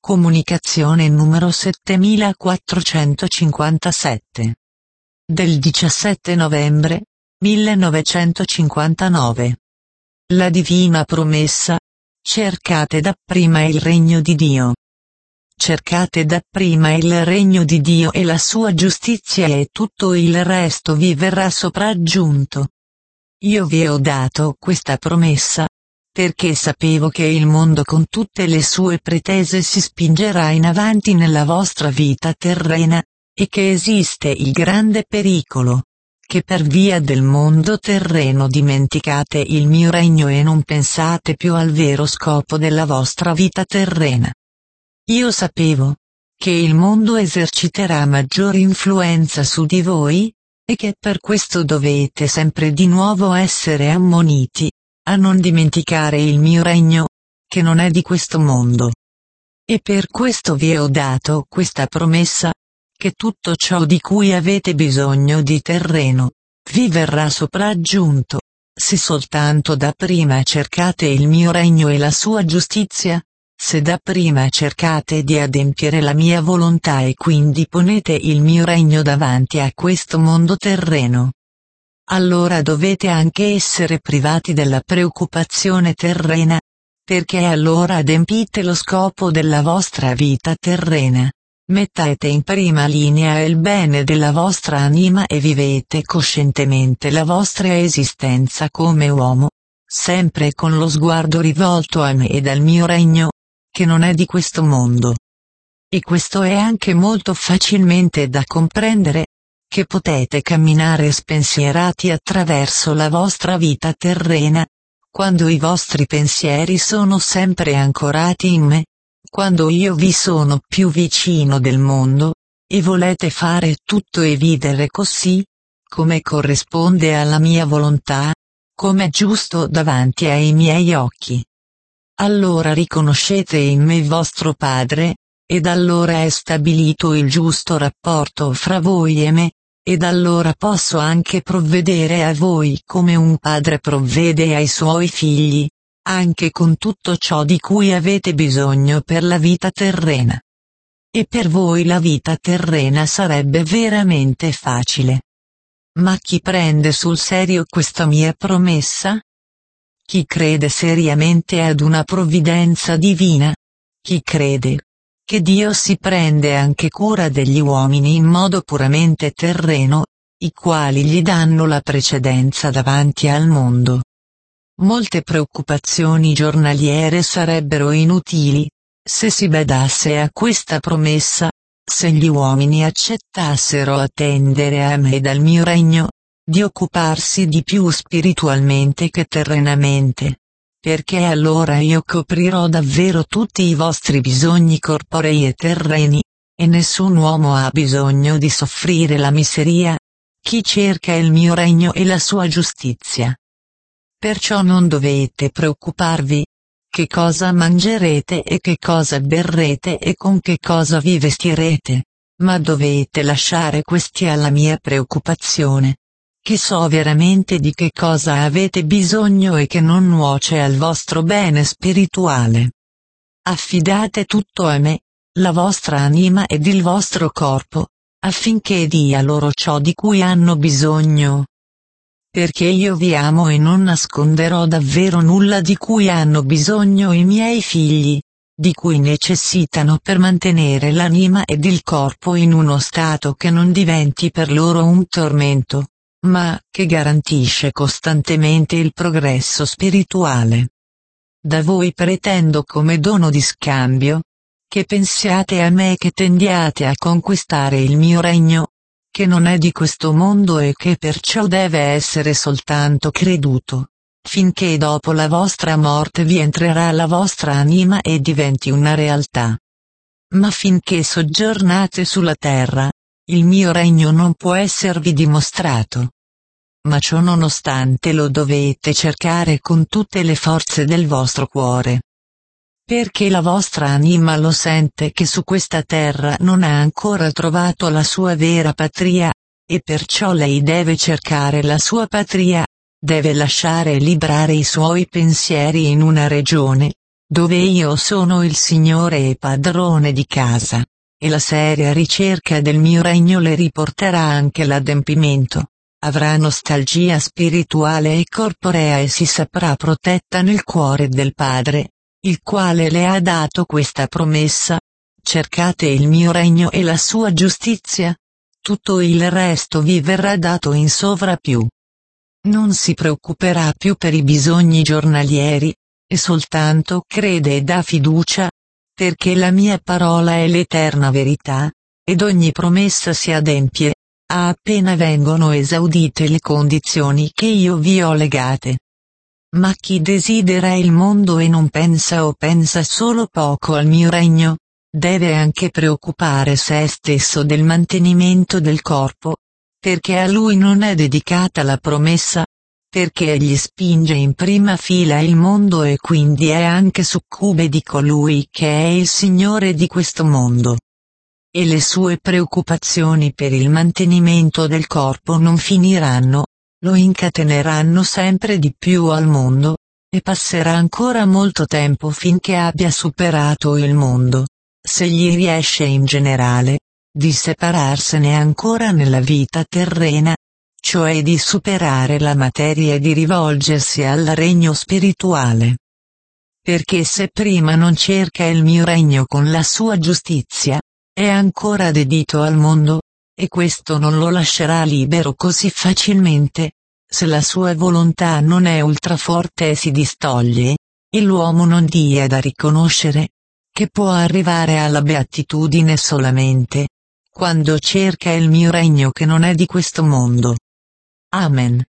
Comunicazione numero 7457. Del 17 novembre 1959. La divina promessa: cercate dapprima il regno di Dio. Cercate dapprima il regno di Dio e la sua giustizia e tutto il resto vi verrà sopraggiunto. Io vi ho dato questa promessa, perché sapevo che il mondo con tutte le sue pretese si spingerà in avanti nella vostra vita terrena, e che esiste il grande pericolo, che per via del mondo terreno dimenticate il mio regno e non pensate più al vero scopo della vostra vita terrena. Io sapevo che il mondo eserciterà maggiore influenza su di voi, e che per questo dovete sempre di nuovo essere ammoniti a non dimenticare il mio regno, che non è di questo mondo. E per questo vi ho dato questa promessa, che tutto ciò di cui avete bisogno di terreno vi verrà sopraggiunto, se soltanto dapprima cercate il mio regno e la sua giustizia, se dapprima cercate di adempiere la mia volontà e quindi ponete il mio regno davanti a questo mondo terreno. Allora dovete anche essere privati della preoccupazione terrena, perché allora adempite lo scopo della vostra vita terrena. Mettete in prima linea il bene della vostra anima e vivete coscientemente la vostra esistenza come uomo, sempre con lo sguardo rivolto a me ed al mio regno, che non è di questo mondo. E questo è anche molto facilmente da comprendere, che potete camminare spensierati attraverso la vostra vita terrena, quando i vostri pensieri sono sempre ancorati in me, quando io vi sono più vicino del mondo, e volete fare tutto e vivere così, come corrisponde alla mia volontà, come è giusto davanti ai miei occhi. Allora riconoscete in me vostro Padre, ed allora è stabilito il giusto rapporto fra voi e me, ed allora posso anche provvedere a voi come un padre provvede ai suoi figli, anche con tutto ciò di cui avete bisogno per la vita terrena. E per voi la vita terrena sarebbe veramente facile. Ma chi prende sul serio questa mia promessa? Chi crede seriamente ad una provvidenza divina? Chi crede che Dio si prende anche cura degli uomini in modo puramente terreno, i quali gli danno la precedenza davanti al mondo? Molte preoccupazioni giornaliere sarebbero inutili, se si badasse a questa promessa, se gli uomini accettassero a tendere a me ed al mio regno, di occuparsi di più spiritualmente che terrenamente, perché allora io coprirò davvero tutti i vostri bisogni corporei e terreni, e nessun uomo ha bisogno di soffrire la miseria, chi cerca il mio regno e la sua giustizia. Perciò non dovete preoccuparvi, che cosa mangerete e che cosa berrete e con che cosa vi vestirete, ma dovete lasciare questi alla mia preoccupazione, che so veramente di che cosa avete bisogno e che non nuoce al vostro bene spirituale. Affidate tutto a me, la vostra anima ed il vostro corpo, affinché dia loro ciò di cui hanno bisogno. Perché io vi amo e non nasconderò davvero nulla di cui hanno bisogno i miei figli, di cui necessitano per mantenere l'anima ed il corpo in uno stato che non diventi per loro un tormento, ma che garantisce costantemente il progresso spirituale. Da voi pretendo come dono di scambio, che pensiate a me e che tendiate a conquistare il mio regno, che non è di questo mondo e che perciò deve essere soltanto creduto, finché dopo la vostra morte vi entrerà la vostra anima e diventi una realtà. Ma finché soggiornate sulla terra, il mio regno non può esservi dimostrato. Ma ciò nonostante lo dovete cercare con tutte le forze del vostro cuore. Perché la vostra anima lo sente che su questa terra non ha ancora trovato la sua vera patria, e perciò lei deve cercare la sua patria, deve lasciare librare i suoi pensieri in una regione, dove io sono il Signore e padrone di casa, e la seria ricerca del mio regno le riporterà anche l'adempimento. Avrà nostalgia spirituale e corporea e si saprà protetta nel cuore del Padre, il quale le ha dato questa promessa: cercate il mio regno e la sua giustizia, tutto il resto vi verrà dato in sovrappiù. Non si preoccuperà più per i bisogni giornalieri, e soltanto crede e dà fiducia, perché la mia parola è l'eterna verità, ed ogni promessa si adempie, appena vengono esaudite le condizioni che io vi ho legate. Ma chi desidera il mondo e non pensa o pensa solo poco al mio regno, deve anche preoccupare se stesso del mantenimento del corpo, perché a lui non è dedicata la promessa, perché egli spinge in prima fila il mondo e quindi è anche succube di colui che è il Signore di questo mondo. E le sue preoccupazioni per il mantenimento del corpo non finiranno, lo incateneranno sempre di più al mondo, e passerà ancora molto tempo finché abbia superato il mondo, se gli riesce in generale, di separarsene ancora nella vita terrena, cioè di superare la materia e di rivolgersi al regno spirituale. Perché se prima non cerca il mio regno con la sua giustizia, è ancora dedito al mondo, e questo non lo lascerà libero così facilmente, se la sua volontà non è ultraforte e si distoglie, e l'uomo non dia da riconoscere, che può arrivare alla beatitudine solamente, quando cerca il mio regno che non è di questo mondo. Amen.